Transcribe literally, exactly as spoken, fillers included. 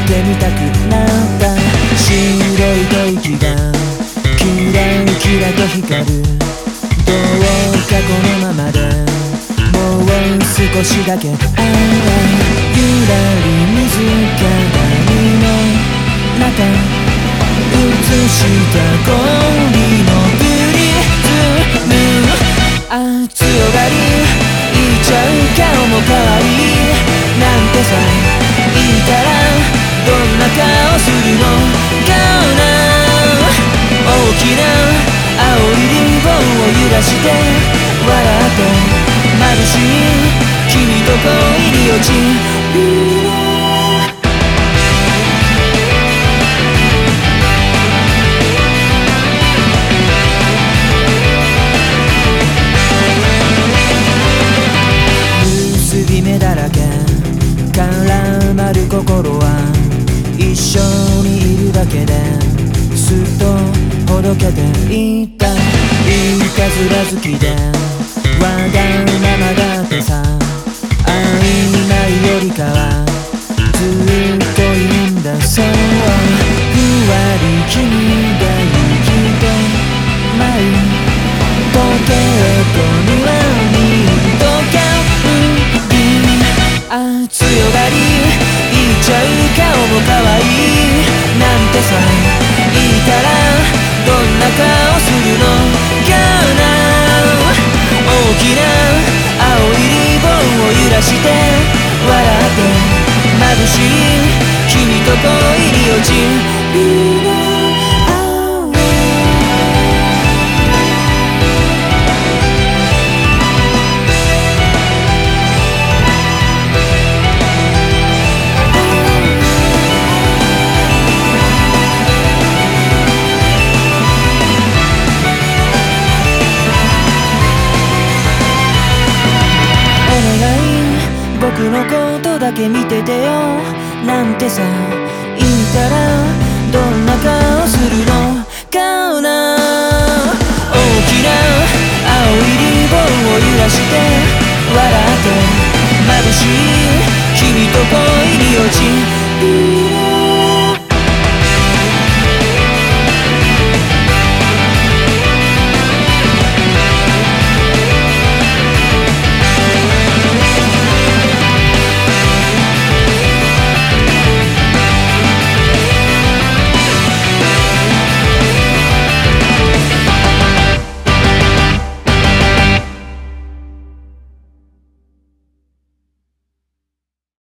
てみたくなった。白い吐息がキラキラと光る。どうかこのままでもう少しだけ。ああゆらり水鏡の中映した氷のプリズム。あ強がり言っちゃう顔も可愛いなんてさ言ったらどんな顔するのかな。大きな青いリボンを揺らして笑って眩しい君と恋に落ちる。結び目だらけ絡まる心は一緒にいるだけですっとほどけていった。いたずら好きでわがままだってさ曖昧よりかはずっといいんだ。そうふわり君が雪と舞うポケットにはミントがあ強がり言っちゃう顔も可愛いなんてさ言ったらどんな顔するのかな。大きな青いリボンを揺らして笑って眩しい君と恋に落ちる。僕のことだけ見ててよなんてさ言ったらどんな顔するのかな。大きな青いリボンを揺らして笑って眩しい君と恋に落ちる。